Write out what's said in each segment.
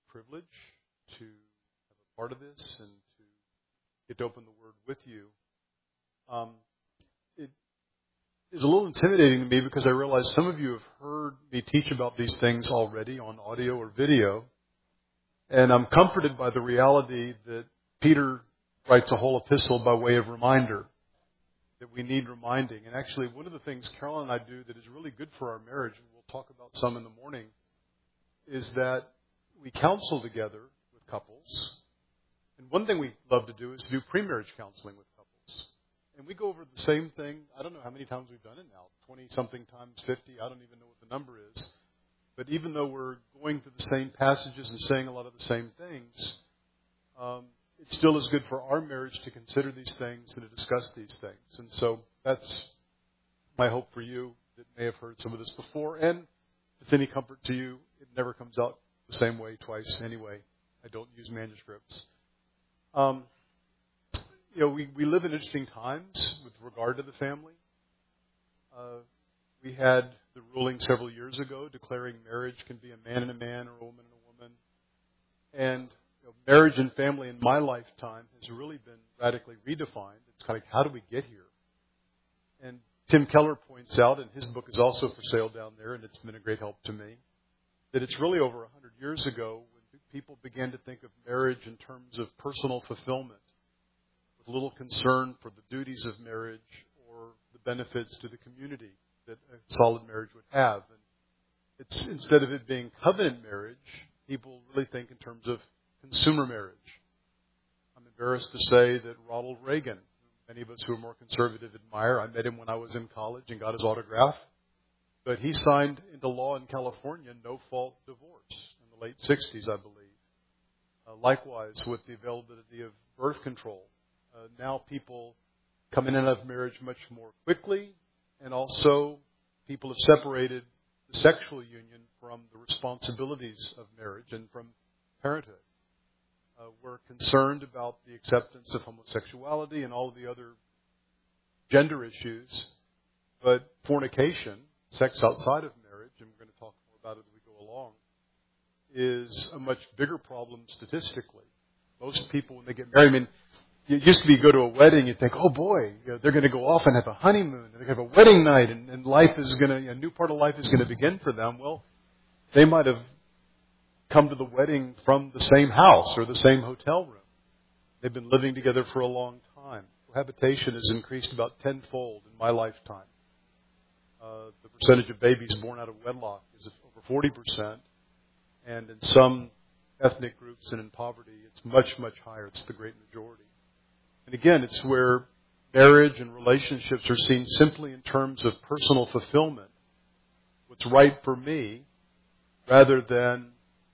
privilege to have a part of this and to get to open the Word with you. It is a little intimidating to me because I realize some of you have heard me teach about these things already on audio or video. And I'm comforted by the reality that Peter writes a whole epistle by way of reminder, that we need reminding. And actually, one of the things Carolyn and I do that is really good for our marriage, and we'll talk about some in the morning, is that we counsel together with couples. And one thing we love to do is do pre-marriage counseling with couples. And we go over the same thing. I don't know how many times we've done it now, 20-something times 50. I don't even know what the number is. But even though we're going through the same passages and saying a lot of the same things, it still is good for our marriage to consider these things and to discuss these things. And so that's my hope for you that may have heard some of this before. And if it's any comfort to you, it never comes out the same way twice anyway. I don't use manuscripts. We live in interesting times with regard to the family. We had the ruling several years ago declaring marriage can be a man and a man or a woman and a woman. And marriage and family in my lifetime has really been radically redefined. It's kind of how do we get here? And Tim Keller points out, and his book is also for sale down there, and it's been a great help to me, that it's really over 100 years ago when people began to think of marriage in terms of personal fulfillment, with little concern for the duties of marriage or the benefits to the community that a solid marriage would have. And it's instead of it being covenant marriage, people really think in terms of consumer marriage. I'm embarrassed to say that Ronald Reagan, many of us who are more conservative admire, I met him when I was in college and got his autograph, but he signed into law in California no-fault divorce in the late 60s, I believe. Likewise, with the availability of birth control, now people come in and out of marriage much more quickly, and also people have separated the sexual union from the responsibilities of marriage and from parenthood. We're concerned about the acceptance of homosexuality and all of the other gender issues, but fornication, sex outside of marriage, and we're going to talk more about it as we go along, is a much bigger problem statistically. Most people, when they get married, it used to be you go to a wedding, you think, oh boy, they're going to go off and have a honeymoon, they're going to have a wedding night, and life is going to, a new part of life is going to begin for them. Well, they might have come to the wedding from the same house or the same hotel room. They've been living together for a long time. Cohabitation has increased about tenfold in my lifetime. The percentage of babies born out of wedlock is over 40%, and in some ethnic groups and in poverty, it's much, much higher. It's the great majority. And again, it's where marriage and relationships are seen simply in terms of personal fulfillment, what's right for me, rather than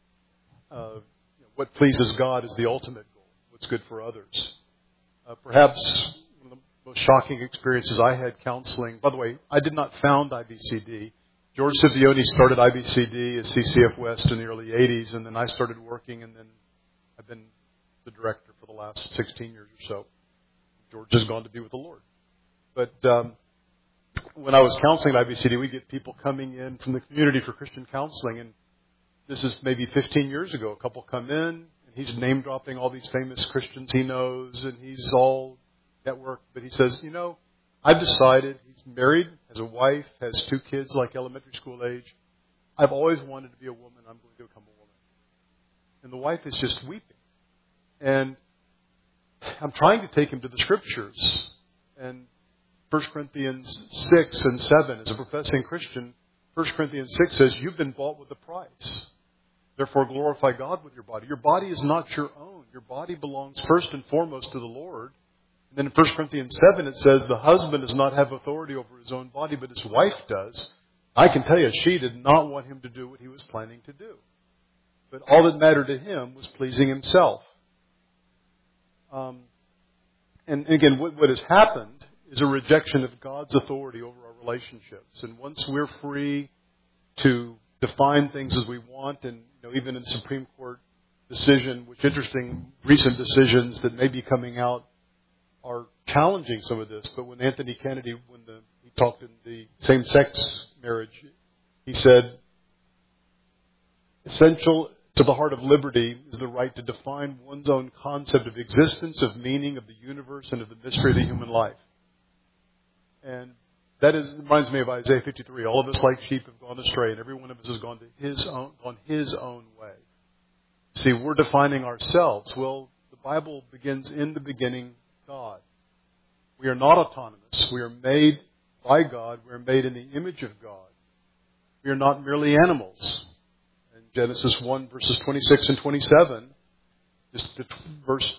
what pleases God is the ultimate goal, what's good for others. Perhaps one of the most shocking experiences I had counseling, by the way, I did not found IBCD. George Scipione started IBCD as CCF West in the early 80s, and then I started working, and then I've been the director for the last 16 years or so. George has gone to be with the Lord. But when I was counseling at IBCD, we get people coming in from the community for Christian counseling, and this is maybe 15 years ago. A couple come in, and he's name-dropping all these famous Christians he knows, and he's all networked. But he says, I've decided, he's married, has a wife, has 2 kids like elementary school age. I've always wanted to be a woman. I'm going to become a woman. And the wife is just weeping. And I'm trying to take him to the Scriptures. And 1 Corinthians 6 and 7, as a professing Christian, 1 Corinthians 6 says, you've been bought with a price. Therefore, glorify God with your body. Your body is not your own. Your body belongs first and foremost to the Lord. And then in 1 Corinthians 7, it says the husband does not have authority over his own body, but his wife does. I can tell you, she did not want him to do what he was planning to do. But all that mattered to him was pleasing himself. And again, what has happened is a rejection of God's authority over our relationships. And once we're free to define things as we want, and even in the Supreme Court decision, which interesting recent decisions that may be coming out are challenging some of this. But when Anthony Kennedy, he talked in the same-sex marriage, he said, essential So the heart of liberty is the right to define one's own concept of existence, of meaning, of the universe, and of the mystery of the human life. And that reminds me of Isaiah 53. All of us like sheep have gone astray, and every one of us has gone his own way. See, we're defining ourselves. Well, the Bible begins in the beginning, God. We are not autonomous. We are made by God. We are made in the image of God. We are not merely animals. In Genesis 1, verses 26 and 27, verse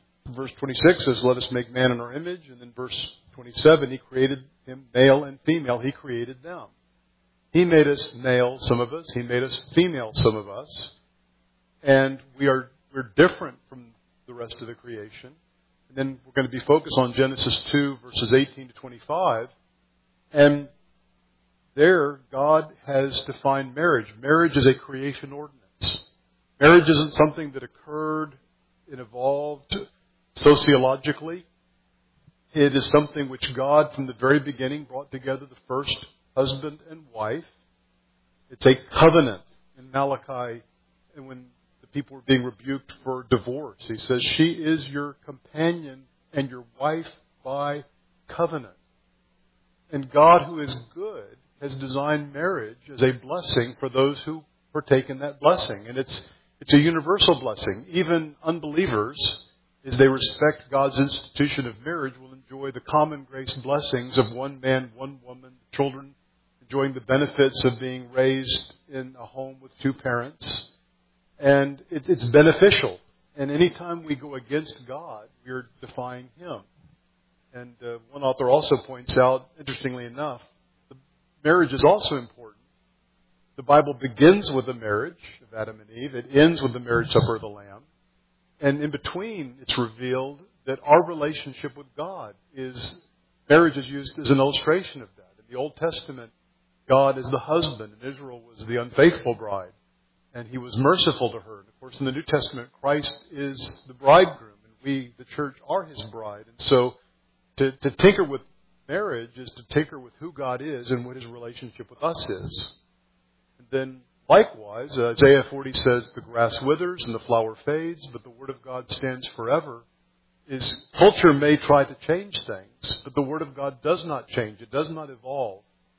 26 says, let us make man in our image. And then verse 27, He created him male and female. He created them. He made us male, some of us. He made us female, some of us. And we're different from the rest of the creation. And then we're going to be focused on Genesis 2, verses 18 to 25. And there, God has defined marriage. Marriage is a creation ordinance. Marriage isn't something that occurred and evolved sociologically. It is something which God, from the very beginning, brought together the first husband and wife. It's a covenant in Malachi. And when the people were being rebuked for divorce, He says, she is your companion and your wife by covenant. And God, who is good, has designed marriage as a blessing for those who partake in that blessing. And it's a universal blessing. Even unbelievers, as they respect God's institution of marriage, will enjoy the common grace blessings of one man, one woman, children enjoying the benefits of being raised in a home with two parents. And it's beneficial. And anytime we go against God, we're defying Him. And one author also points out, interestingly enough, marriage is also important. The Bible begins with the marriage of Adam and Eve. It ends with the marriage supper of the Lamb. And in between, it's revealed that our relationship with God marriage is used as an illustration of that. In the Old Testament, God is the husband, and Israel was the unfaithful bride. And He was merciful to her. And of course, in the New Testament, Christ is the bridegroom, and we, the church, are His bride. And so to tinker with marriage is to tinker with who God is and what His relationship with us is. And then, likewise, Isaiah 40 says, the grass withers and the flower fades, but the Word of God stands forever. Culture may try to change things, but the Word of God does not change. It does not evolve.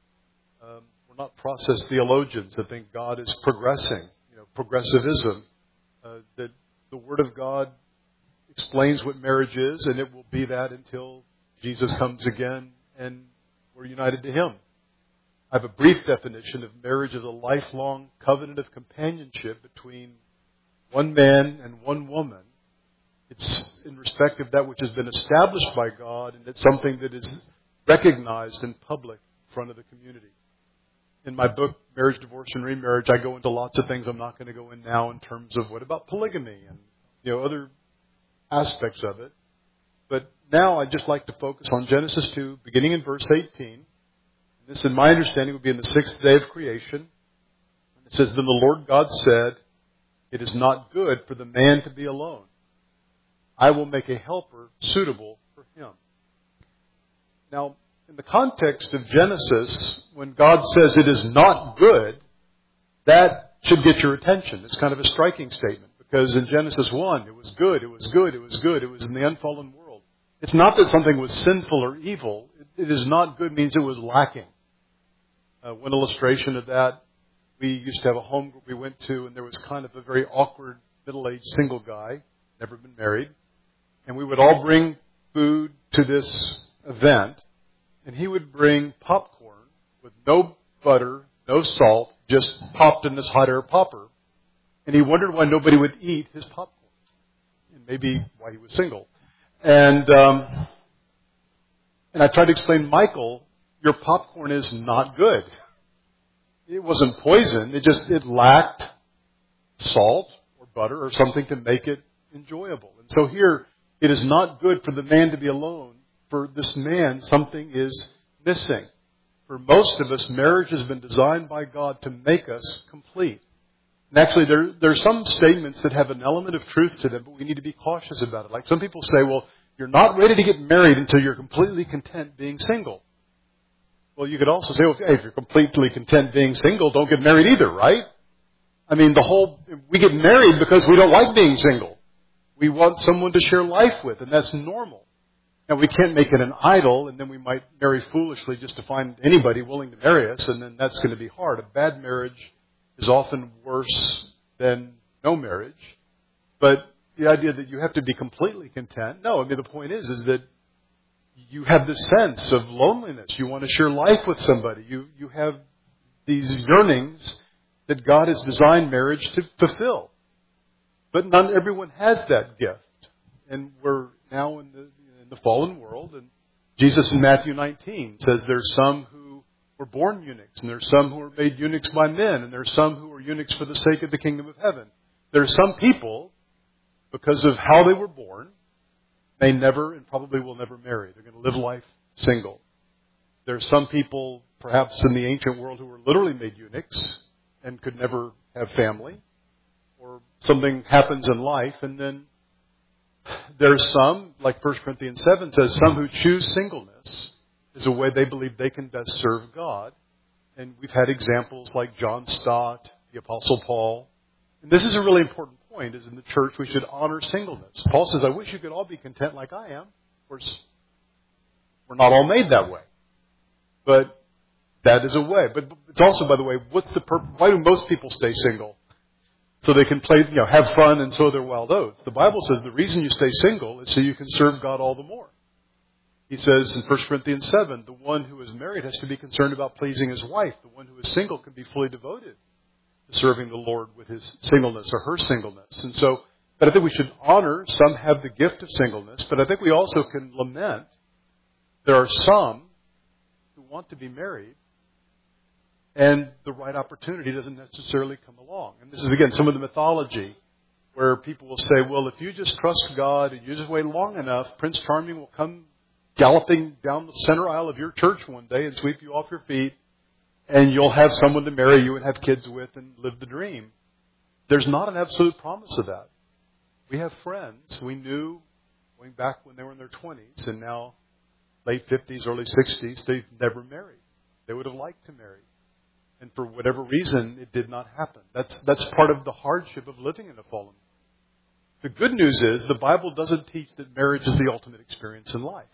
We're not process theologians that think God is progressing. Progressivism. That the Word of God explains what marriage is, and it will be that until Jesus comes again and we're united to Him. I have a brief definition of marriage as a lifelong covenant of companionship between one man and one woman. It's in respect of that which has been established by God, and it's something that is recognized in public in front of the community. In my book, Marriage, Divorce, and Remarriage, I go into lots of things I'm not going to go in now in terms of what about polygamy and other aspects of it. But now I'd just like to focus on Genesis 2, beginning in verse 18. This, in my understanding, would be in the sixth day of creation. It says, then the Lord God said, it is not good for the man to be alone. I will make a helper suitable for him. Now, in the context of Genesis, when God says it is not good, that should get your attention. It's kind of a striking statement, because in Genesis 1, it was good, it was good, it was good, it was in the unfallen world. It's not that something was sinful or evil. It is not good means it was lacking. One illustration of that, we used to have a home group we went to, and there was kind of a very awkward middle-aged single guy, never been married. And we would all bring food to this event, and he would bring popcorn with no butter, no salt, just popped in this hot air popper. And he wondered why nobody would eat his popcorn, and maybe why he was single. And I tried to explain, Michael, your popcorn is not good. It wasn't poison. It lacked salt or butter or something to make it enjoyable. And so here, it is not good for the man to be alone. For this man, something is missing. For most of us, marriage has been designed by God to make us complete. And actually, there are some statements that have an element of truth to them, but we need to be cautious about it. Like some people say, well, you're not ready to get married until you're completely content being single. Well, you could also say, okay, if you're completely content being single, don't get married either, right? I mean, we get married because we don't like being single. We want someone to share life with, and that's normal. Now, we can't make it an idol, and then we might marry foolishly just to find anybody willing to marry us, and then that's going to be hard. A bad marriage is often worse than no marriage. But the idea that you have to be completely content, no, I mean, the point is that you have this sense of loneliness. You want to share life with somebody. You have these yearnings that God has designed marriage to fulfill. But not everyone has that gift. And we're now in the fallen world. And Jesus in Matthew 19 says there's some who were born eunuchs, and there's some who are made eunuchs by men, and there's some who are eunuchs for the sake of the kingdom of heaven. There's some people, because of how they were born, they never and probably will never marry. They're going to live life single. There's some people, perhaps in the ancient world, who were literally made eunuchs and could never have family, or something happens in life, and then there's some, like 1 Corinthians 7 says, some who choose singleness is a way they believe they can best serve God. And we've had examples like John Stott, the Apostle Paul. And this is a really important point, is in the church we should honor singleness. Paul says, I wish you could all be content like I am. Of course, we're not all made that way. But that is a way. But it's also, by the way, why do most people stay single? So they can play, have fun and sow their wild oats. The Bible says the reason you stay single is so you can serve God all the more. He says in 1 Corinthians 7, the one who is married has to be concerned about pleasing his wife. The one who is single can be fully devoted to serving the Lord with his singleness or her singleness. And so, but I think we should honor, some have the gift of singleness, but I think we also can lament there are some who want to be married, and the right opportunity doesn't necessarily come along. And this is, again, some of the mythology where people will say, well, if you just trust God and you just wait long enough, Prince Charming will come galloping down the center aisle of your church one day and sweep you off your feet, and you'll have someone to marry you and have kids with and live the dream. There's not an absolute promise of that. We have friends we knew going back when they were in their 20s, and now late 50s, early 60s, they've never married. They would have liked to marry. And for whatever reason, it did not happen. That's part of the hardship of living in a fallen world. The good news is the Bible doesn't teach that marriage is the ultimate experience in life.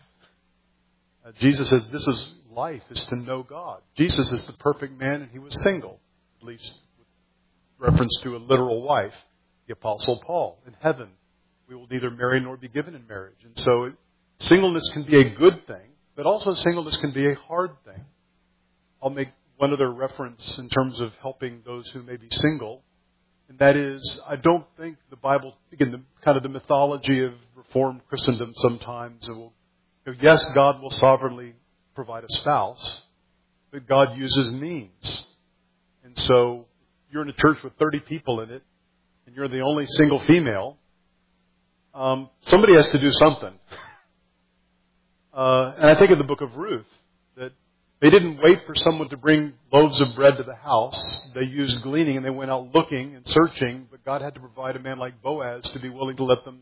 Jesus says this is life, is to know God. Jesus is the perfect man, and he was single, at least with reference to a literal wife, the Apostle Paul. In heaven, we will neither marry nor be given in marriage. And so singleness can be a good thing, but also singleness can be a hard thing. I'll make one other reference in terms of helping those who may be single, and that is, I don't think the Bible, again, the mythology of Reformed Christendom sometimes, yes, God will sovereignly provide a spouse, but God uses means. And so you're in a church with 30 people in it, and you're the only single female, somebody has to do something. And I think of the book of Ruth, that they didn't wait for someone to bring loaves of bread to the house. They used gleaning, and they went out looking and searching, but God had to provide a man like Boaz to be willing to let them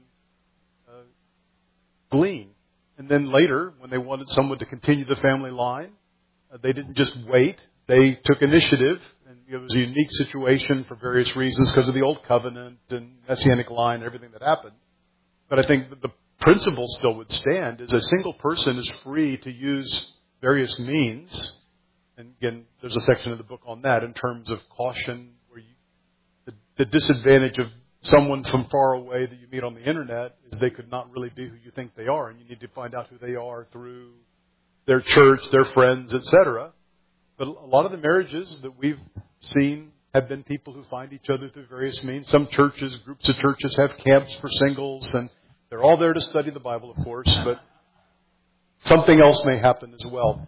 glean. And then later, when they wanted someone to continue the family line, they didn't just wait. They took initiative, and it was a unique situation for various reasons because of the Old Covenant and Messianic line and everything that happened. But I think that the principle still would stand, is a single person is free to use various means. And again, there's a section of the book on that in terms of caution, where the disadvantage of someone from far away that you meet on the internet is they could not really be who you think they are, and you need to find out who they are through their church, their friends, etc. But a lot of the marriages that we've seen have been people who find each other through various means. Some churches, groups of churches, have camps for singles, and they're all there to study the Bible, of course, but something else may happen as well.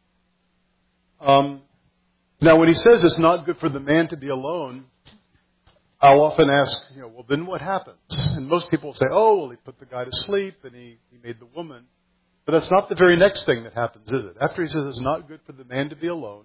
Now, when he says it's not good for the man to be alone, I'll often ask, well, then what happens? And most people say, he put the guy to sleep and he made the woman. But that's not the very next thing that happens, is it? After he says it's not good for the man to be alone,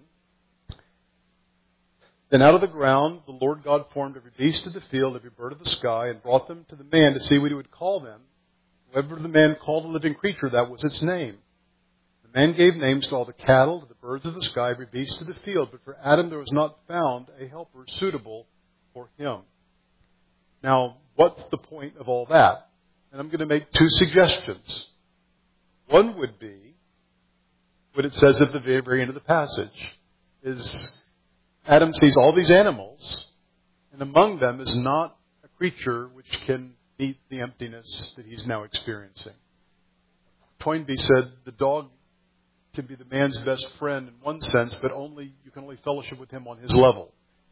then out of the ground the Lord God formed every beast of the field, every bird of the sky, and brought them to the man to see what he would call them. Whoever the man called a living creature, that was its name. The man gave names to all the cattle, to the birds of the sky, every beast of the field. But for Adam there was not found a helper suitable for him. Now, what's the point of all that? And I'm going to make two suggestions. One would be what it says at the very end of the passage, is Adam sees all these animals, and among them is not a creature which can meet the emptiness that he's now experiencing. Toynbee said the dog can be the man's best friend in one sense, but you can only fellowship with him on his level.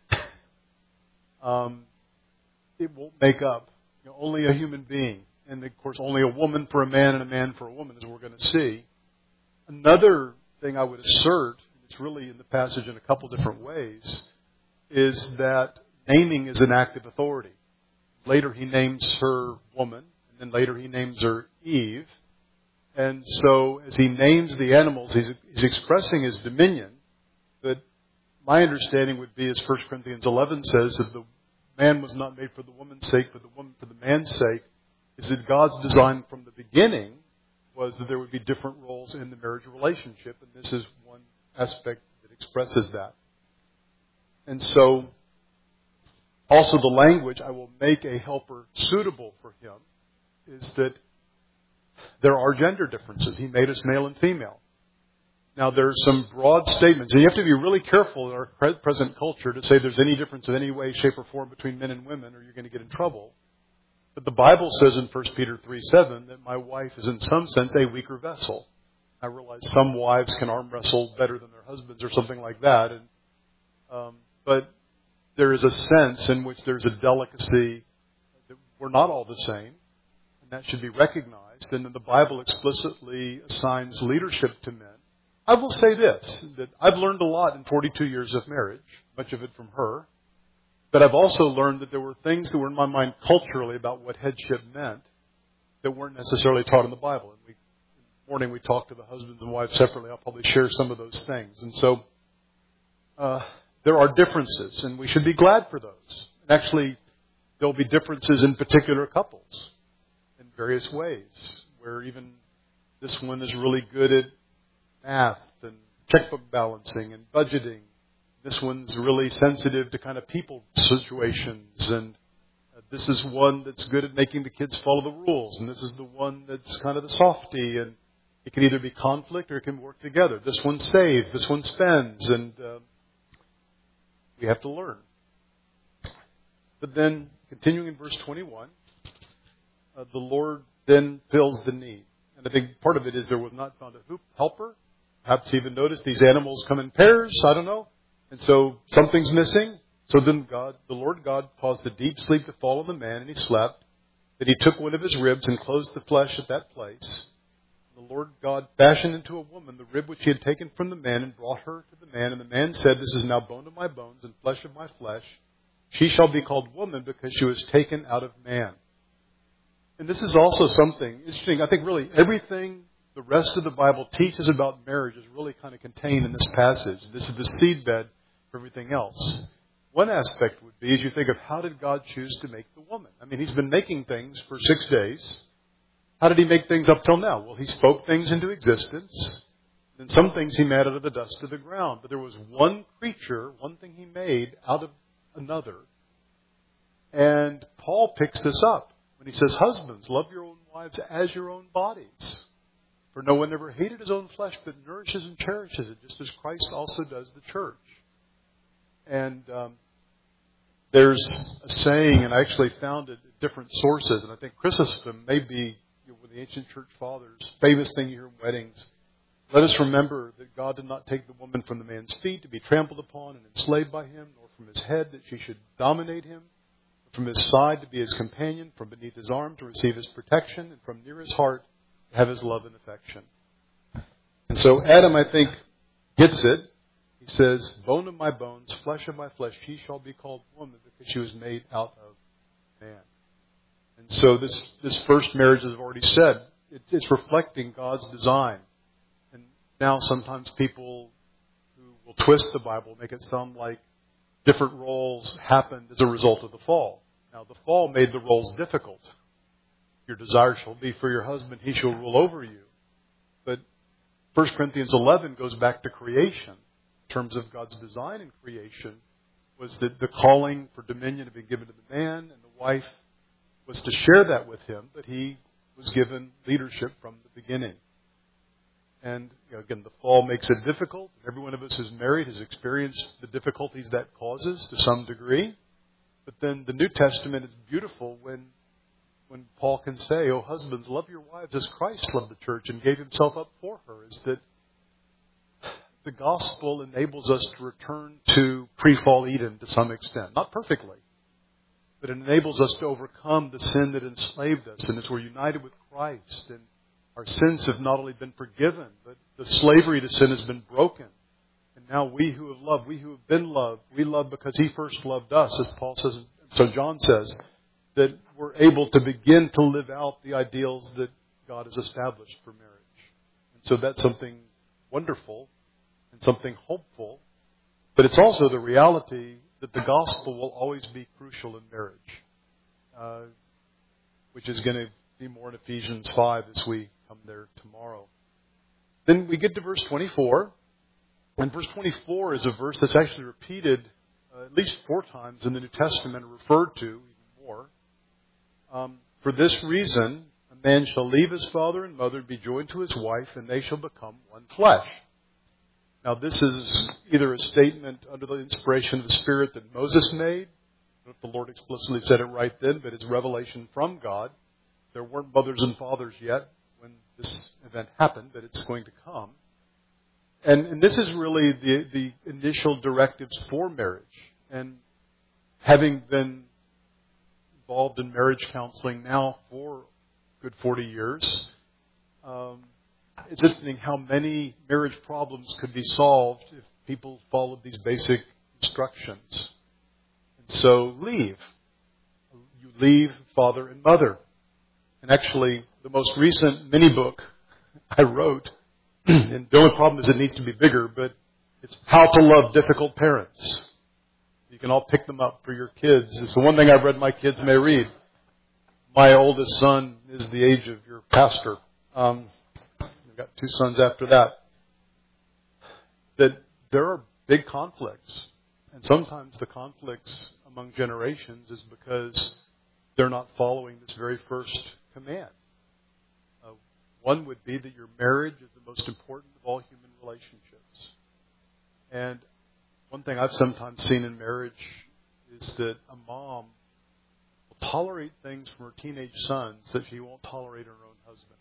It won't make up. Only a human being. And, of course, only a woman for a man and a man for a woman, as we're going to see. Another thing I would assert, and it's really in the passage in a couple different ways, is that naming is an act of authority. Later he names her woman, and then later he names her Eve. And so as he names the animals, he's expressing his dominion. But my understanding would be, as 1 Corinthians 11 says, that the man was not made for the woman's sake, but the woman for the man's sake, is that God's design from the beginning was that there would be different roles in the marriage relationship, and this is one aspect that expresses that. And so, also the language, I will make a helper suitable for him, is that there are gender differences. He made us male and female. Now, there are some broad statements, and you have to be really careful in our present culture to say there's any difference in any way, shape, or form between men and women, or you're going to get in trouble. But the Bible says in 1 Peter 3:7 that my wife is in some sense a weaker vessel. I realize some wives can arm wrestle better than their husbands or something like that, but there is a sense in which there's a delicacy that we're not all the same, and that should be recognized. And then the Bible explicitly assigns leadership to men. I will say this, that I've learned a lot in 42 years of marriage, much of it from her. But I've also learned that there were things that were in my mind culturally about what headship meant that weren't necessarily taught in the Bible. And in the morning we talked to the husbands and wives separately. I'll probably share some of those things. And so there are differences, and we should be glad for those. And actually, there'll be differences in particular couples in various ways, where even this one is really good at math and checkbook balancing and budgeting. This one's really sensitive to kind of people situations, and this is one that's good at making the kids follow the rules, and this is the one that's kind of the softy, and it can either be conflict or it can work together. This one saves, this one spends, and we have to learn. But then, continuing in verse 21, the Lord then fills the need. And I think part of it is there was not found a helper. Perhaps even noticed these animals come in pairs, I don't know. And so something's missing. So then the Lord God caused a deep sleep to fall on the man, and he slept. Then he took one of his ribs and closed the flesh at that place. The Lord God fashioned into a woman the rib which he had taken from the man and brought her to the man. And the man said, "This is now bone of my bones and flesh of my flesh. She shall be called woman because she was taken out of man." And this is also something interesting. I think really everything the rest of the Bible teaches about marriage is really kind of contained in this passage. This is the seedbed for everything else. One aspect would be, as you think of how did God choose to make the woman? I mean, he's been making things for 6 days. How did he make things up till now? Well, he spoke things into existence. And some things he made out of the dust of the ground. But there was one creature, one thing he made out of another. And Paul picks this up when he says, "Husbands, love your own wives as your own bodies. For no one ever hated his own flesh, but nourishes and cherishes it, just as Christ also does the church." And there's a saying, and I actually found it at different sources, and I think Chrysostom may be one of the ancient church fathers, famous thing you hear in weddings. Let us remember that God did not take the woman from the man's feet to be trampled upon and enslaved by him, nor from his head that she should dominate him, but from his side to be his companion, from beneath his arm to receive his protection, and from near his heart have his love and affection. And so Adam, I think, gets it. He says, "Bone of my bones, flesh of my flesh, she shall be called woman because she was made out of man." And so this first marriage, as I've already said, it's reflecting God's design. And now sometimes people who will twist the Bible make it sound like different roles happened as a result of the fall. Now, the fall made the roles difficult. Your desire shall be for your husband, he shall rule over you. But 1 Corinthians 11 goes back to creation. In terms of God's design in creation, was that the calling for dominion had been given to the man, and the wife was to share that with him, but he was given leadership from the beginning. And again, the fall makes it difficult. Every one of us who's married has experienced the difficulties that causes to some degree. But then the New Testament is beautiful when Paul can say, "Oh, husbands, love your wives as Christ loved the church and gave himself up for her," is that the gospel enables us to return to pre-fall Eden to some extent. Not perfectly, but it enables us to overcome the sin that enslaved us. And as we're united with Christ, and our sins have not only been forgiven, but the slavery to sin has been broken. And now we who have loved, we who have been loved, we love because He first loved us, as Paul says, so John says, that we're able to begin to live out the ideals that God has established for marriage. And so that's something wonderful and something hopeful. But it's also the reality that the gospel will always be crucial in marriage, which is going to be more in Ephesians 5 as we come there tomorrow. Then we get to verse 24. And verse 24 is a verse that's actually repeated at least 4 times in the New Testament, referred to even more. For this reason, a man shall leave his father and mother and be joined to his wife, and they shall become one flesh. Now, this is either a statement under the inspiration of the Spirit that Moses made. I don't know if the Lord explicitly said it right then, but it's revelation from God. There weren't mothers and fathers yet when this event happened, but it's going to come. And this is really the initial directives for marriage. And having been involved in marriage counseling now for a good 40 years, it's interesting how many marriage problems could be solved if people followed these basic instructions. And so leave. You leave father and mother. And actually, the most recent mini book I wrote, and the only problem is it needs to be bigger, but it's How to Love Difficult Parents. You can all pick them up for your kids. It's the one thing I've read my kids may read. My oldest son is the age of your pastor. I've got 2 sons after that. That there are big conflicts. And sometimes the conflicts among generations is because they're not following this very first command. One would be that your marriage is the most important of all human relationships. And one thing I've sometimes seen in marriage is that a mom will tolerate things from her teenage sons that she won't tolerate her own husband.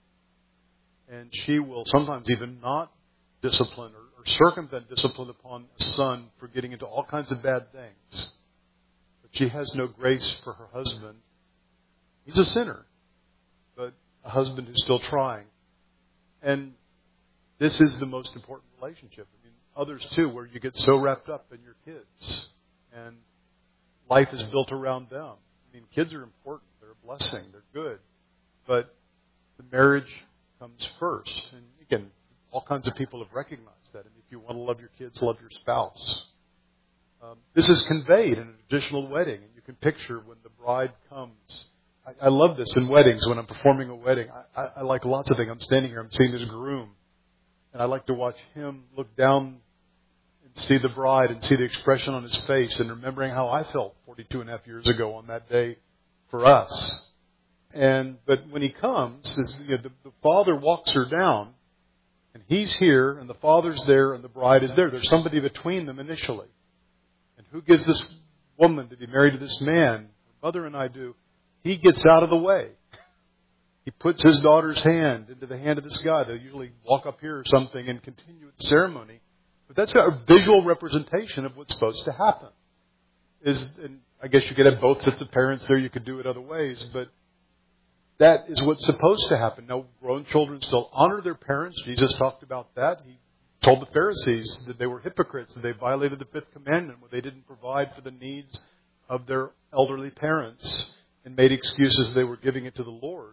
And she will sometimes even not discipline or circumvent discipline upon a son for getting into all kinds of bad things. But she has no grace for her husband. He's a sinner, but a husband who's still trying. And this is the most important relationship. I mean, others too, where you get so wrapped up in your kids and life is built around them. I mean, kids are important. They're a blessing. They're good. But the marriage comes first. And again, all kinds of people have recognized that. And if you want to love your kids, love your spouse. This is conveyed in a traditional wedding. And you can picture when the bride comes. I love this in weddings when I'm performing a wedding. I like lots of things. I'm standing here, I'm seeing this groom. And I like to watch him look down and see the bride and see the expression on his face and remembering how I felt 42 and a half years ago on that day for us. But when he comes, the father walks her down and he's here and the father's there and the bride is there. There's somebody between them initially. And who gives this woman to be married to this man? Her mother and I do. He gets out of the way. He puts his daughter's hand into the hand of this guy. They'll usually walk up here or something and continue with the ceremony. But that's a visual representation of what's supposed to happen. And I guess you could have both sets of parents there. You could do it other ways. But that is what's supposed to happen. Now, grown children still honor their parents. Jesus talked about that. He told the Pharisees that they were hypocrites, that they violated the 5th commandment when they didn't provide for the needs of their elderly parents and made excuses they were giving it to the Lord.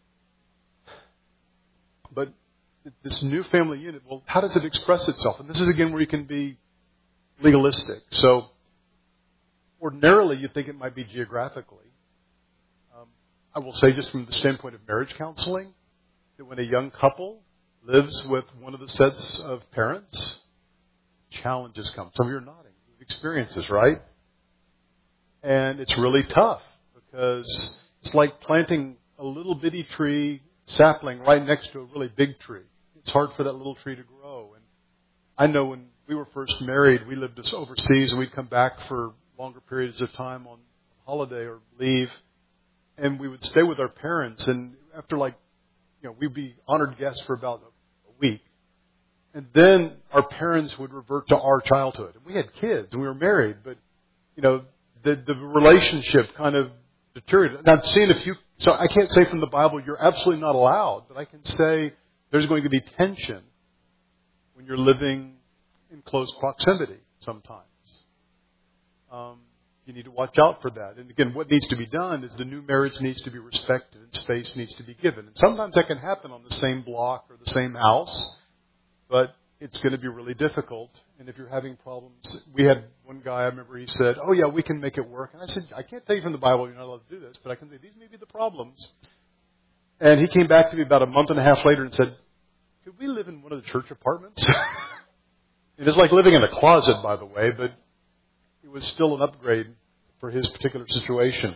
But this new family unit, well, how does it express itself? And this is, again, where you can be legalistic. So ordinarily, you think it might be geographically. I will say just from the standpoint of marriage counseling, that when a young couple lives with one of the sets of parents, challenges come. Some of you are nodding. experiences, right? And it's really tough because it's like planting a little bitty tree, sapling, right next to a really big tree. It's hard for that little tree to grow. And I know when we were first married, we lived overseas, and we'd come back for longer periods of time on holiday or leave, and we would stay with our parents. And after we'd be honored guests for about a week. And then our parents would revert to our childhood. And we had kids, and we were married, but, the relationship kind of deteriorated. And I've seen a few, so I can't say from the Bible you're absolutely not allowed, but I can say there's going to be tension when you're living in close proximity sometimes. You need to watch out for that. And again, what needs to be done is the new marriage needs to be respected and space needs to be given. And sometimes that can happen on the same block or the same house, but it's going to be really difficult. And if you're having problems, we had one guy, I remember he said, "Oh yeah, we can make it work." And I said, "I can't tell you from the Bible you're not allowed to do this, but I can say these may be the problems." And he came back to me about a month and a half later and said, "Could we live in one of the church apartments?" It is like living in a closet, by the way, but it was still an upgrade for his particular situation.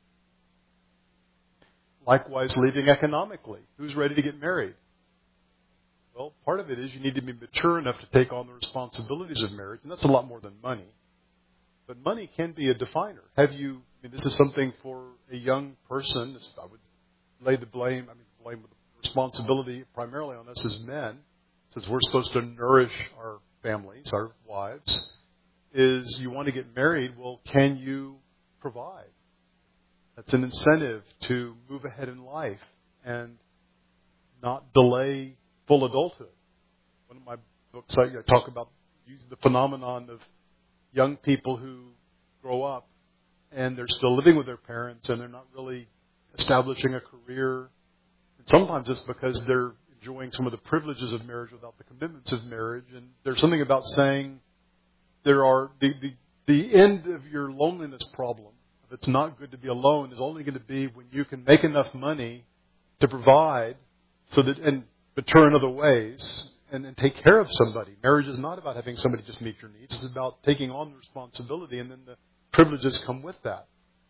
Likewise, leaving economically. Who's ready to get married? Well, part of it is you need to be mature enough to take on the responsibilities of marriage, and that's a lot more than money. But money can be a definer. This is something for a young person. I would lay the responsibility primarily on us as men, since we're supposed to nourish our families, our wives, is you want to get married, well, can you provide? That's an incentive to move ahead in life and not delay full adulthood. One of my books, I talk about using the phenomenon of young people who grow up and they're still living with their parents and they're not really establishing a career. And sometimes it's because they're enjoying some of the privileges of marriage without the commitments of marriage. And there's something about saying there are the end of your loneliness problem. If it's not good to be alone, is only going to be when you can make enough money to provide so that and mature in other ways and take care of somebody. Marriage is not about having somebody just meet your needs. It's about taking on the responsibility, and then the privileges come with that.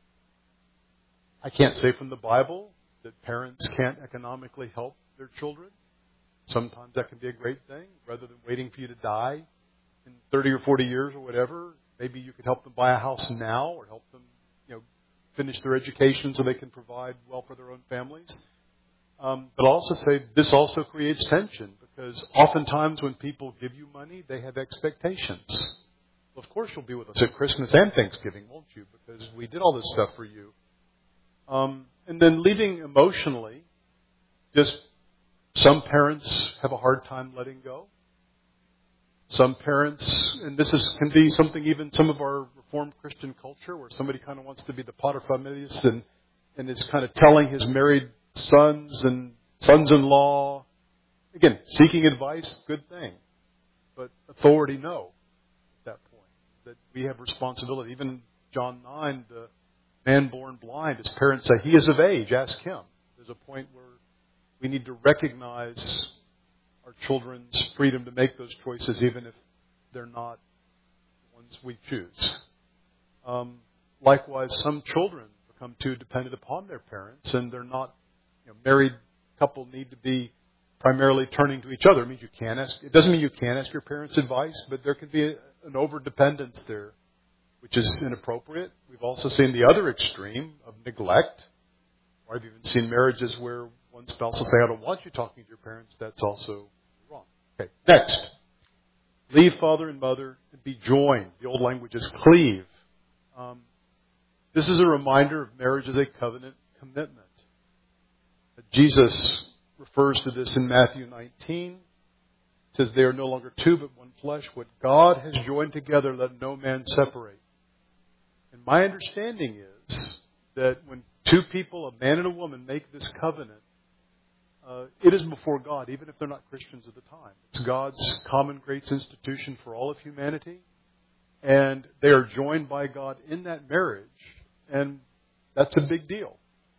I can't say from the Bible that parents can't economically help their children. Sometimes that can be a great thing. Rather than waiting for you to die in 30 or 40 years or whatever, maybe you could help them buy a house now or help them finish their education so they can provide well for their own families. But I'll also say this also creates tension because oftentimes when people give you money, they have expectations. Well, of course you'll be with us at Christmas and Thanksgiving, won't you? Because we did all this stuff for you. And then leaving emotionally, just some parents have a hard time letting go. Some parents, and can be something even some of our Reformed Christian culture where somebody kind of wants to be the paterfamilias and is kind of telling his married sons and sons-in-law, again, seeking advice, good thing. But authority, no, at that point. That we have responsibility. Even John 9, the man born blind, his parents say, he is of age, ask him. There's a point where we need to recognize our children's freedom to make those choices, even if they're not the ones we choose. Likewise, some children become too dependent upon their parents, and they're not. Married couple need to be primarily turning to each other. It means you can ask. It doesn't mean you can't ask your parents' advice, but there can be an over-dependence there, which is inappropriate. We've also seen the other extreme of neglect, or I've even seen marriages where one spouse will say, "I don't want you talking to your parents." That's also wrong. Okay, next. Leave father and mother and be joined. The old language is cleave. This is a reminder of marriage as a covenant commitment. Jesus refers to this in Matthew 19. It says, "They are no longer two, but one flesh. What God has joined together, let no man separate." And my understanding is that when two people, a man and a woman, make this covenant, it is before God, even if they're not Christians at the time. It's God's common grace institution for all of humanity. And they are joined by God in that marriage. And that's a big deal.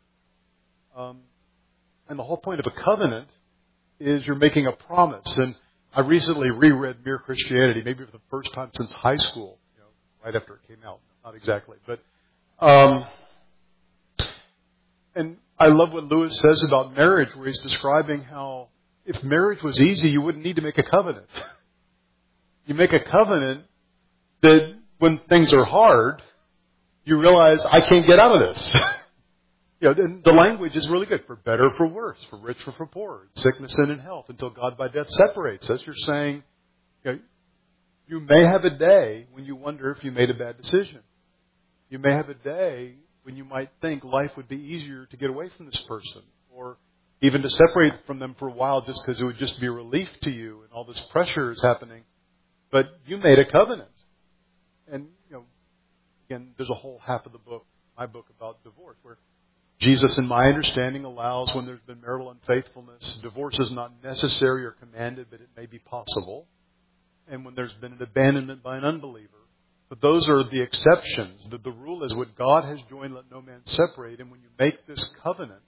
And the whole point of a covenant is you're making a promise. And I recently reread Mere Christianity, maybe for the first time since high school. right after it came out. Not exactly, but and I love what Lewis says about marriage, where he's describing how if marriage was easy, you wouldn't need to make a covenant. You make a covenant that when things are hard, you realize I can't get out of this. The language is really good. For better, for worse, for rich, for poor, sickness and in health, until God by death separates us. You're saying, you may have a day when you wonder if you made a bad decision. You may have a day when you might think life would be easier to get away from this person, or even to separate from them for a while just because it would just be a relief to you and all this pressure is happening. But you made a covenant. And, again, there's a whole half of the book, my book, about divorce, where Jesus, in my understanding, allows when there's been marital unfaithfulness, divorce is not necessary or commanded, but it may be possible. And when there's been an abandonment by an unbeliever. But those are the exceptions. The rule is what God has joined, let no man separate. And when you make this covenant,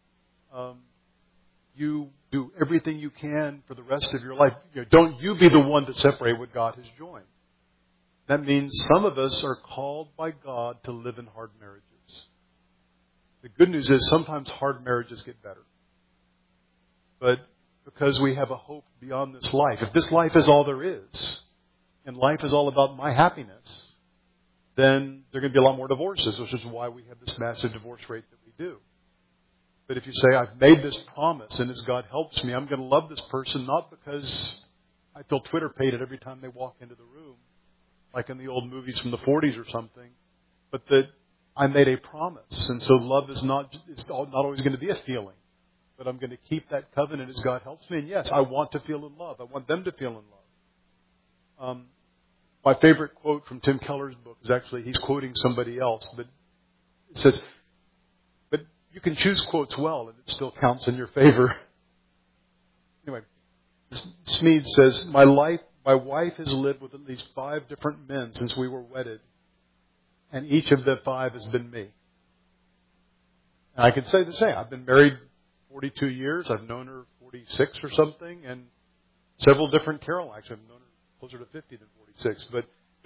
you do everything you can for the rest of your life. Don't you be the one to separate what God has joined. That means some of us are called by God to live in hard marriages. The good news is sometimes hard marriages get better. But because we have a hope beyond this life, if this life is all there is, and life is all about my happiness, then there are going to be a lot more divorces, which is why we have this massive divorce rate that we do. But if you say, I've made this promise, and as God helps me, I'm going to love this person, not because I feel Twitter-pated every time they walk into the room, like in the old movies from the 40s or something, but that I made a promise. And so love is not always going to be a feeling, but I'm going to keep that covenant as God helps me. And yes, I want to feel in love. I want them to feel in love. My favorite quote from Tim Keller's book is actually, he's quoting somebody else, but it says, but you can choose quotes well and it still counts in your favor. Anyway, Smead says, my wife has lived with at least 5 different men since we were wedded, and each of the 5 has been me. And I can say the same. I've been married 42 years. I've known her 46 or something, and several different Carolines. I've known her closer to 50 than 46. But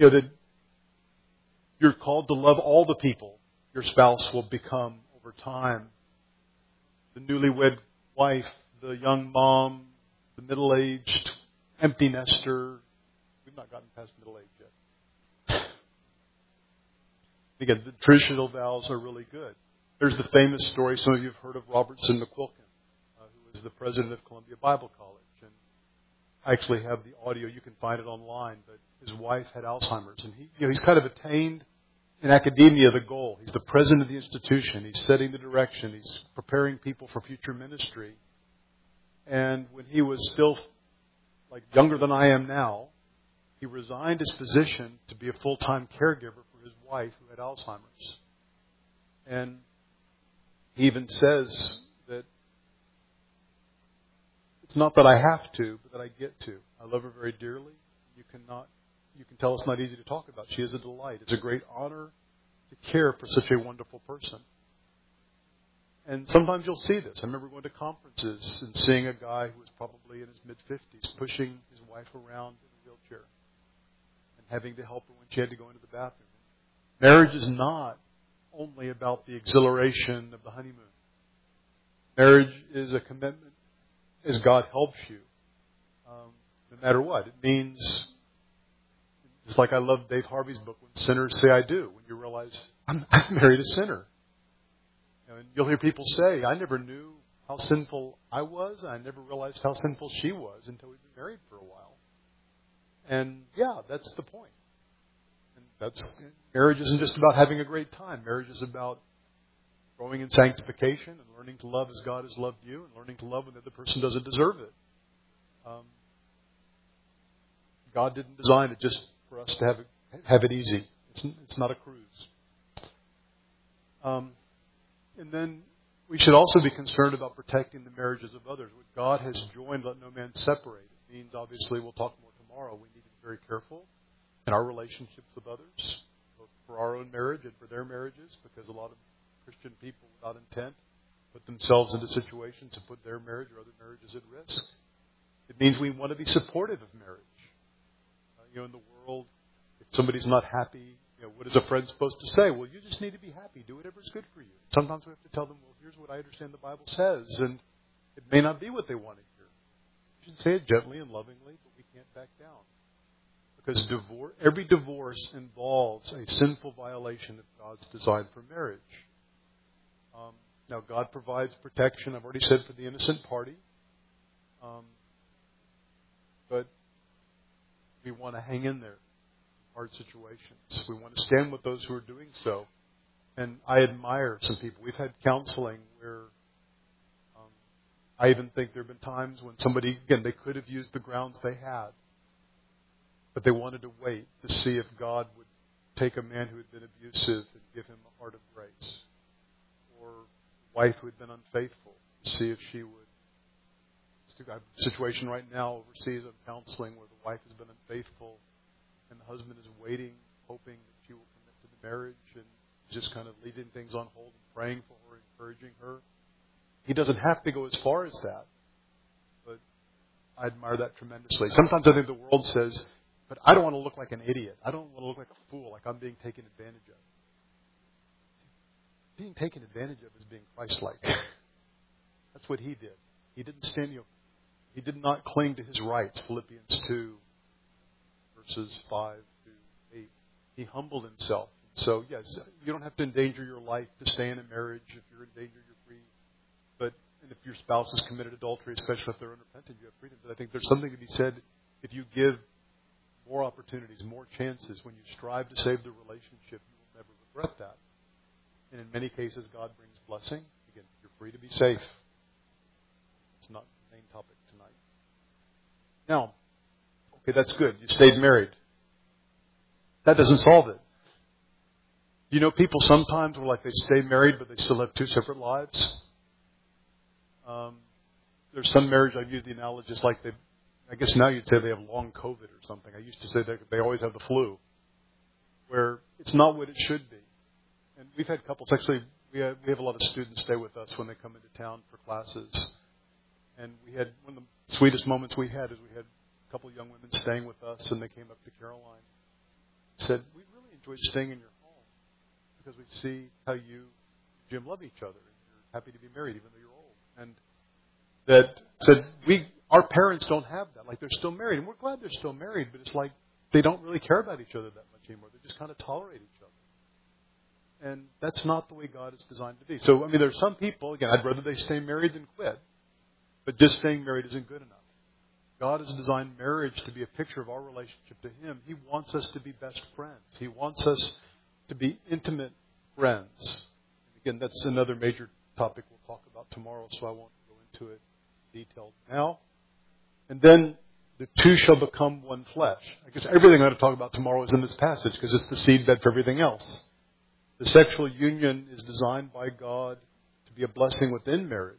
you're called to love all the people your spouse will become over time. The newlywed wife, the young mom, the middle-aged empty nester. We've not gotten past middle age yet. Again, the traditional vows are really good. There's the famous story, some of you have heard of Robertson McQuilkin, who was the president of Columbia Bible College. And I actually have the audio. You can find it online. But his wife had Alzheimer's. And he's kind of attained in academia the goal. He's the president of the institution. He's setting the direction. He's preparing people for future ministry. And when he was still younger than I am now, he resigned his position to be a full-time caregiver for his wife who had Alzheimer's. And he even says that it's not that I have to, but that I get to. I love her very dearly. You can tell it's not easy to talk about. She is a delight. It's a great honor to care for such a wonderful person. And sometimes you'll see this. I remember going to conferences and seeing a guy who was probably in his mid-50s pushing his wife around in a wheelchair and having to help her when she had to go into the bathroom. Marriage is not only about the exhilaration of the honeymoon. Marriage is a commitment as God helps you, no matter what. It means, it's like I love Dave Harvey's book, When Sinners Say I Do, when you realize, I married a sinner. And you'll hear people say, I never knew how sinful I was. I never realized how sinful she was until we've been married for a while. And yeah, that's the point. And marriage isn't just about having a great time. Marriage is about growing in sanctification and learning to love as God has loved you and learning to love when the other person doesn't deserve it. God didn't design it just for us to have it easy. It's not a cruise. And then we should also be concerned about protecting the marriages of others. What God has joined, let no man separate. It means, obviously, we'll talk more tomorrow, we need to be very careful in our relationships with others, both for our own marriage and for their marriages, because a lot of Christian people, without intent, put themselves into situations to put their marriage or other marriages at risk. It means we want to be supportive of marriage. In the world, If somebody's not happy, what is a friend supposed to say? Well, you just need to be happy. Do whatever's good for you. Sometimes we have to tell them, well, here's what I understand the Bible says, and it may not be what they want to hear. You should say it gently and lovingly, but we can't back down. Because every divorce involves a sinful violation of God's design for marriage. Now, God provides protection, I've already said, for the innocent party. But we want to hang in there in hard situations. We want to stand with those who are doing so. And I admire some people. We've had counseling where I even think there have been times when somebody, again, they could have used the grounds they had, but they wanted to wait to see if God would take a man who had been abusive and give him a heart of grace, or a wife who had been unfaithful, to see if she would. I have a situation right now overseas of counseling where the wife has been unfaithful and the husband is waiting, hoping that she will commit to the marriage, and just kind of leaving things on hold and praying for her, encouraging her. He doesn't have to go as far as that, but I admire that tremendously. Sometimes I think the world says, but I don't want to look like an idiot. I don't want to look like a fool, like I'm being taken advantage of. Being taken advantage of is being Christ-like. That's what he did. He didn't stand, he did not cling to his rights, Philippians 2, verses 5 to 8. He humbled himself. So, yes, you don't have to endanger your life to stay in a marriage. If you're in danger, you're free. And if your spouse has committed adultery, especially if they're unrepentant, you have freedom. But I think there's something to be said if you give more opportunities, more chances, when you strive to save the relationship, you will never regret that. And in many cases, God brings blessing. Again, you're free to be safe. It's not the main topic tonight. Now, okay, that's good. You stayed married. That doesn't solve it. You know, people sometimes were like they stay married, but they still have two separate lives. There's some marriage, I've used the analogy, it's like I guess now you'd say they have long COVID or something. I used to say they always have the flu, where it's not what it should be. And we've had couples, actually, we have a lot of students stay with us when they come into town for classes. And we had, one of the sweetest moments we had is we had a couple of young women staying with us, and they came up to Caroline and said, we really enjoyed staying in your home because we see how you and Jim love each other, and you're happy to be married even though you're old. And that said, our parents don't have that. Like, they're still married, and we're glad they're still married, but it's like they don't really care about each other that much anymore. They just kind of tolerate each other. And that's not the way God is designed to be. So, I mean, there's some people, again, I'd rather they stay married than quit, but just staying married isn't good enough. God has designed marriage to be a picture of our relationship to Him. He wants us to be best friends. He wants us to be intimate friends. Again, that's another major topic we'll talk about tomorrow, so I won't go into it detailed now. And then the two shall become one flesh. I guess everything I'm going to talk about tomorrow is in this passage because it's the seedbed for everything else. The sexual union is designed by God to be a blessing within marriage.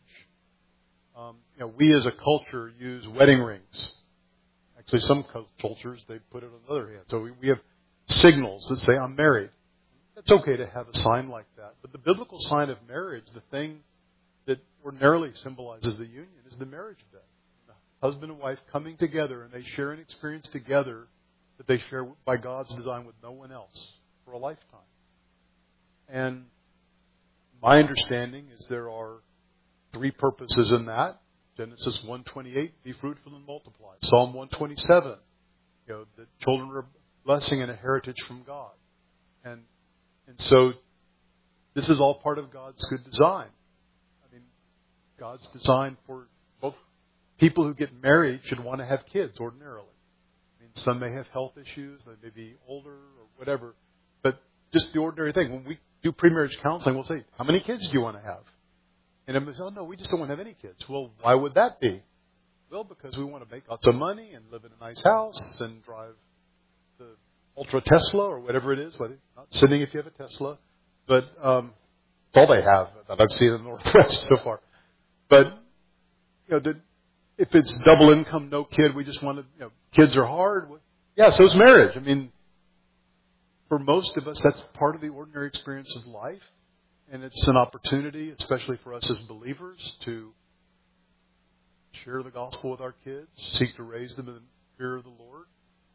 We as a culture use wedding rings. Actually, some cultures, they put it on the other hand. So we have signals that say, I'm married. It's okay to have a sign like that. But the biblical sign of marriage, the thing that ordinarily symbolizes the union, is the marriage bed. The husband and wife coming together, and they share an experience together that they share by God's design with no one else for a lifetime. And my understanding is there are three purposes in that. Genesis 1:28, be fruitful and multiply. Psalm 127, the children are a blessing and a heritage from God. And so this is all part of God's good design. I mean, God's design for both people who get married should want to have kids ordinarily. I mean, some may have health issues, they may be older or whatever, but just the ordinary thing. When we do pre-marriage counseling, we'll say, how many kids do you want to have? And everybody says, oh, no, we just don't want to have any kids. Well, why would that be? Well, because we want to make lots of money and live in a nice house and drive the Ultra Tesla or whatever it is. Not sinning if you have a Tesla, but it's all they have that I've seen in the Northwest so far. But if it's double income, no kid, we just want to. Kids are hard. Yeah, so is marriage. I mean, for most of us, that's part of the ordinary experience of life. And it's an opportunity, especially for us as believers, to share the gospel with our kids, seek to raise them in the fear of the Lord.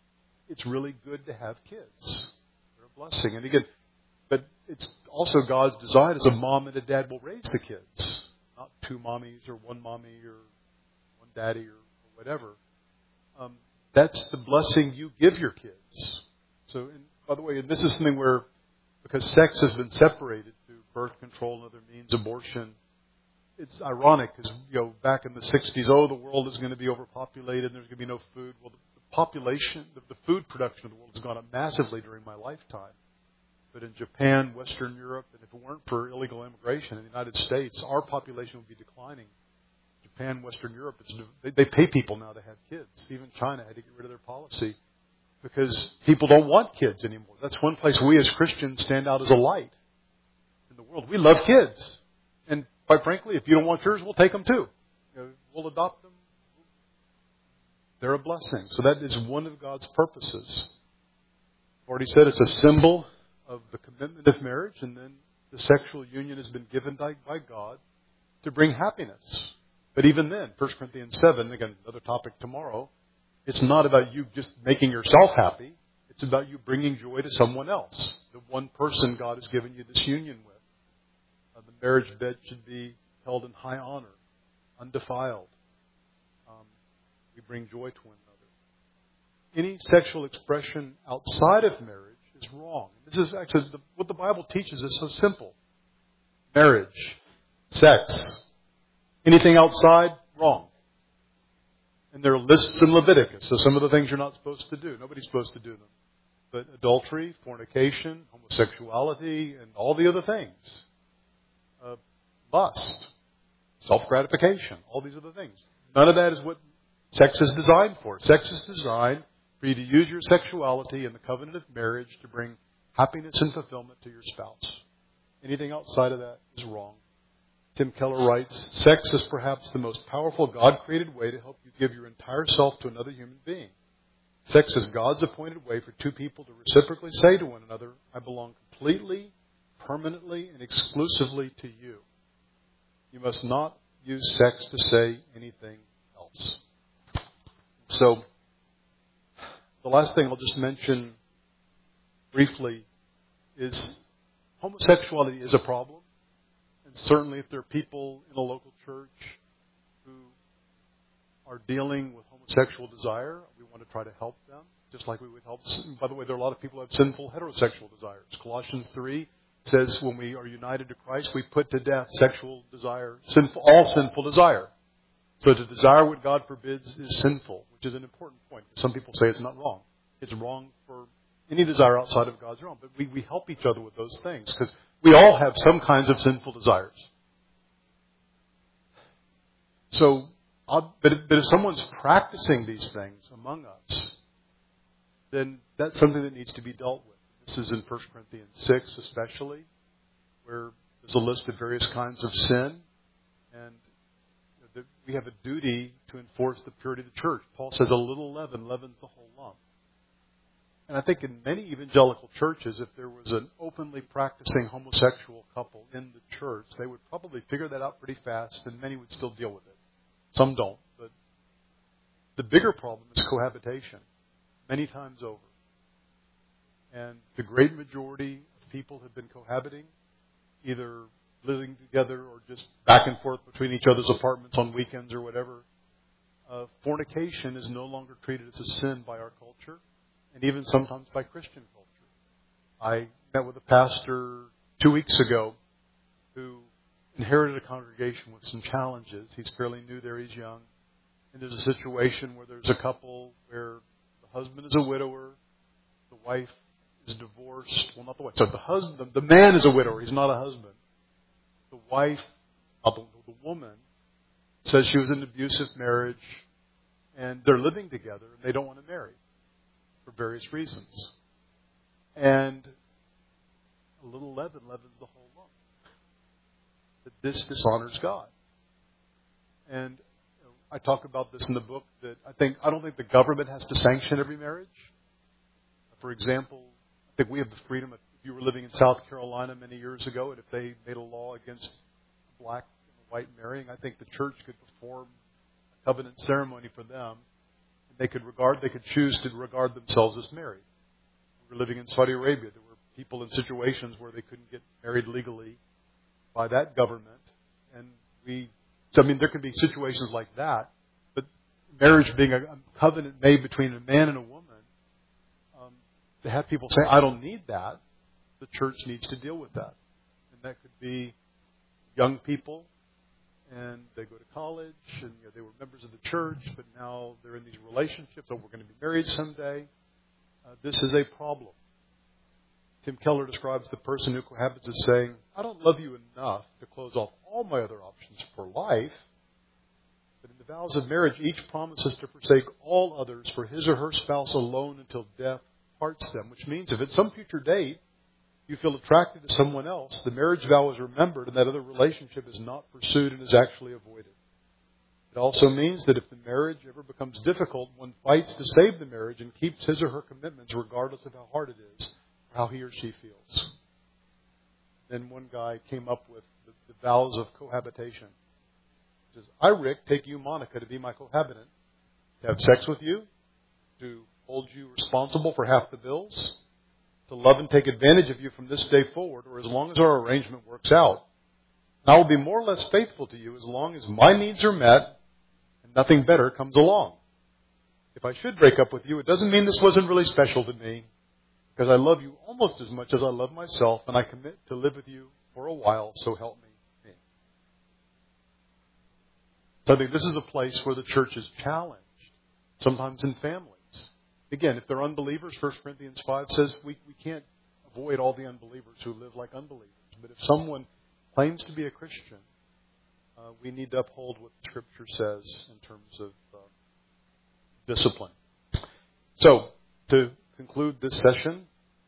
it's really good to have kids. They're a blessing. And again, but it's also God's design as a mom and a dad will raise the kids. Not two mommies or one mommy or one daddy or whatever. That's the blessing you give your kids. So, and by the way, and this is something where, because sex has been separated through birth control and other means, abortion, it's ironic because, back in the 60s, the world is going to be overpopulated and there's going to be no food. Well, the population, the food production of the world has gone up massively during my lifetime. But in Japan, Western Europe, and if it weren't for illegal immigration in the United States, our population would be declining. Japan, Western Europe, they pay people now to have kids. Even China had to get rid of their policy because people don't want kids anymore. That's one place we as Christians stand out as a light in the world. We love kids. And quite frankly, if you don't want yours, we'll take them too. We'll adopt them. They're a blessing. So that is one of God's purposes. I've already said it's a symbol of the commitment of marriage, and then the sexual union has been given by God to bring happiness. But even then, 1 Corinthians 7, again, another topic tomorrow, it's not about you just making yourself happy. It's about you bringing joy to someone else, the one person God has given you this union with. The marriage bed should be held in high honor, undefiled. We bring joy to one another. Any sexual expression outside of marriage is wrong. This is actually what the Bible teaches is so simple. Marriage, sex, anything outside, wrong. And there are lists in Leviticus. So some of the things you're not supposed to do. Nobody's supposed to do them. But adultery, fornication, homosexuality, and all the other things. Lust, self-gratification, all these other things. None of that is what sex is designed for. Sex is designed for you to use your sexuality in the covenant of marriage to bring happiness and fulfillment to your spouse. Anything outside of that is wrong. Tim Keller writes, sex is perhaps the most powerful God-created way to help you give your entire self to another human being. Sex is God's appointed way for two people to reciprocally say to one another, I belong completely, permanently, and exclusively to you. You must not use sex to say anything else. So, the last thing I'll just mention briefly is homosexuality is a problem. And certainly if there are people in a local church who are dealing with homosexual desire, we want to try to help them, just like we would help. By the way, there are a lot of people who have sinful heterosexual desires. Colossians 3 says when we are united to Christ, we put to death sexual desire, all sinful desire. So to desire what God forbids is sinful, which is an important point. Some people say it's not wrong. It's wrong for any desire outside of God's realm. But we help each other with those things because we all have some kinds of sinful desires. So, but if someone's practicing these things among us, then that's something that needs to be dealt with. This is in 1 Corinthians 6 especially, where there's a list of various kinds of sin, and we have a duty to enforce the purity of the church. Paul says a little leaven leavens the whole lump. And I think in many evangelical churches, if there was an openly practicing homosexual couple in the church, they would probably figure that out pretty fast, and many would still deal with it. Some don't. But the bigger problem is cohabitation, many times over. And the great majority of people have been cohabiting, either living together or just back and forth between each other's apartments on weekends or whatever. Fornication is no longer treated as a sin by our culture, and even sometimes by Christian culture. I met with a pastor 2 weeks ago who inherited a congregation with some challenges. He's fairly new there, he's young. And there's a situation where there's a couple where the husband is a widower, the wife is divorced. Well, not the wife. So the man is a widower, he's not a husband. The wife, the woman, says she was in an abusive marriage, and they're living together, and they don't want to marry for various reasons. And a little leaven leavens the whole lump. That this dishonors God. And I talk about this in the book that I don't think the government has to sanction every marriage. For example, I think we have the freedom if you were living in South Carolina many years ago, and if they made a law against black and white marrying, I think the church could perform a covenant ceremony for them and They could choose to regard themselves as married. We were living in Saudi Arabia. There were people in situations where they couldn't get married legally by that government. And there could be situations like that. But marriage being a covenant made between a man and a woman, to have people say, I don't need that, the church needs to deal with that. And that could be young people, and they go to college, and they were members of the church, but now they're in these relationships, we're going to be married someday. This is a problem. Tim Keller describes the person who cohabits as saying, I don't love you enough to close off all my other options for life, but in the vows of marriage, each promises to forsake all others for his or her spouse alone until death parts them, which means if at some future date you feel attracted to someone else, the marriage vow is remembered and that other relationship is not pursued and is actually avoided. It also means that if the marriage ever becomes difficult, one fights to save the marriage and keeps his or her commitments regardless of how hard it is or how he or she feels. Then one guy came up with the vows of cohabitation. He says, I, Rick, take you, Monica, to be my cohabitant, to have sex with you, to hold you responsible for half the bills, to love and take advantage of you from this day forward, or as long as our arrangement works out. And I will be more or less faithful to you as long as my needs are met and nothing better comes along. If I should break up with you, it doesn't mean this wasn't really special to me, because I love you almost as much as I love myself, and I commit to live with you for a while, so help me. So I think this is a place where the church is challenged, sometimes in families. Again, if they're unbelievers, 1 Corinthians 5 says we can't avoid all the unbelievers who live like unbelievers. But if someone claims to be a Christian, we need to uphold what the Scripture says in terms of discipline. So, to conclude this session,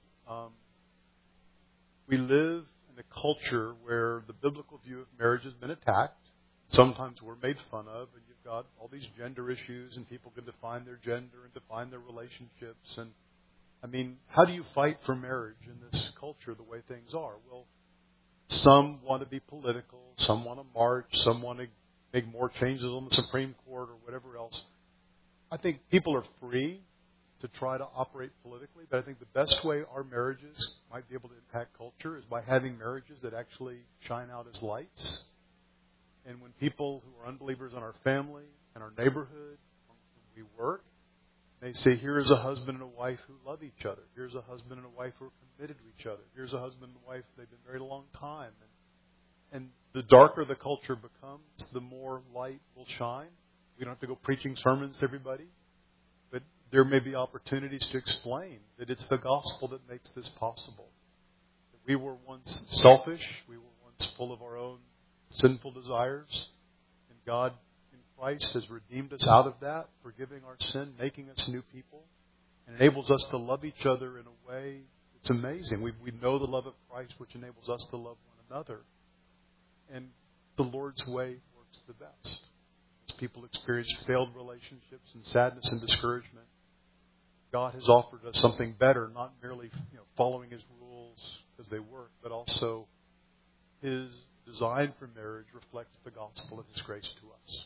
we live in a culture where the biblical view of marriage has been attacked. Sometimes we're made fun of, and you've got all these gender issues, and people can define their gender and define their relationships. And, how do you fight for marriage in this culture the way things are? Well, some want to be political, some want to march, some want to make more changes on the Supreme Court or whatever else. I think people are free to try to operate politically, but I think the best way our marriages might be able to impact culture is by having marriages that actually shine out as lights. And when people who are unbelievers in our family and our neighborhood, when we work, they say, here is a husband and a wife who love each other. Here's a husband and a wife who are committed to each other. Here's a husband and a wife, they've been married a long time. And the darker the culture becomes, the more light will shine. We don't have to go preaching sermons to everybody. But there may be opportunities to explain that it's the gospel that makes this possible. That we were once selfish. We were once full of our own sinful desires, and God in Christ has redeemed us out of that, forgiving our sin, making us new people, and enables us to love each other in a way that's amazing. We know the love of Christ, which enables us to love one another. And the Lord's way works the best. As people experience failed relationships and sadness and discouragement, God has offered us something better, not merely following His rules because they work, but also His design for marriage reflects the gospel of His grace to us.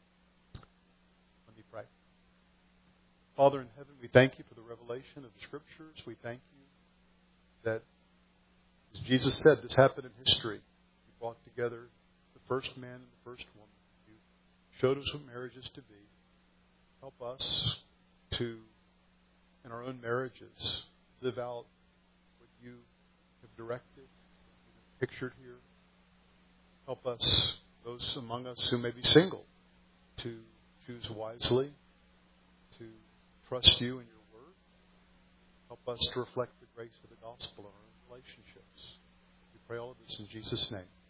Let me pray. Father in heaven, we thank you for the revelation of the Scriptures. We thank you that, as Jesus said, this happened in history. You brought together the first man and the first woman. You showed us what marriage is to be. Help us to, in our own marriages, live out what you have directed, what you have pictured here. Help us, those among us who may be single, to choose wisely, to trust you in your word. Help us to reflect the grace of the gospel in our relationships. We pray all of this in Jesus' name.